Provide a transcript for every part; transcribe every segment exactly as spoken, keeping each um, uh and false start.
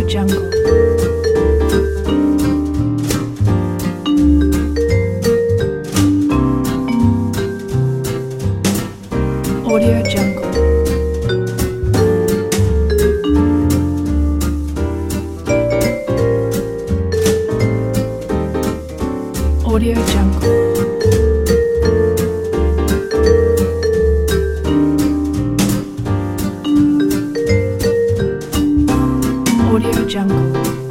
Jungle. Audio Jungle. Audio Jungle. Audio Jungle.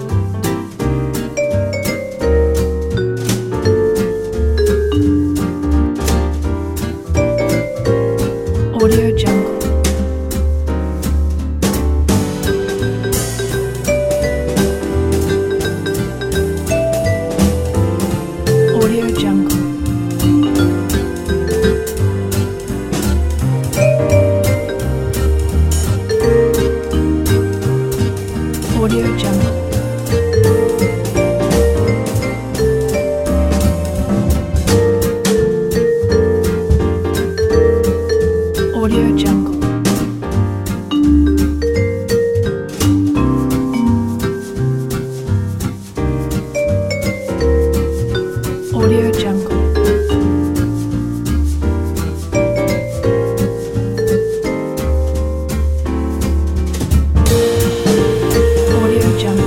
Audio Jungle. Audio Jungle. Audio Jungle. Audio Jungle. Audio Jungle. Audio Jungle.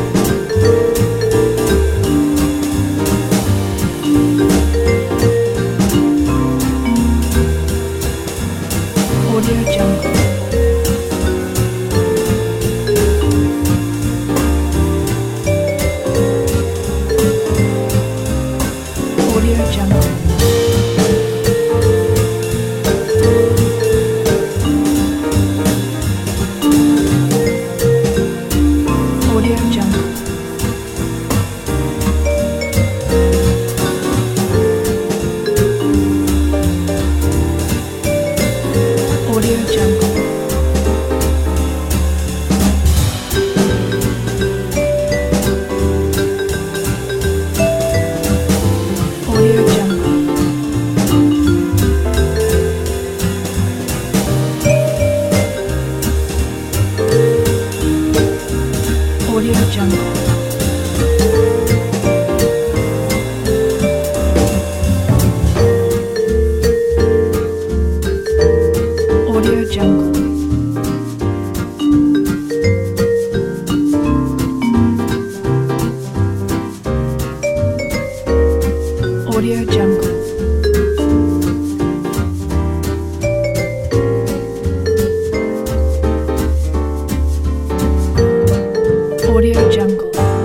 Audio Jungle. Audio Jungle. Audio Jungle. Audio Jungle. Audio Jungle. Audio Jungle. Audio Jungle. Audio Jungle. Audio Jungle.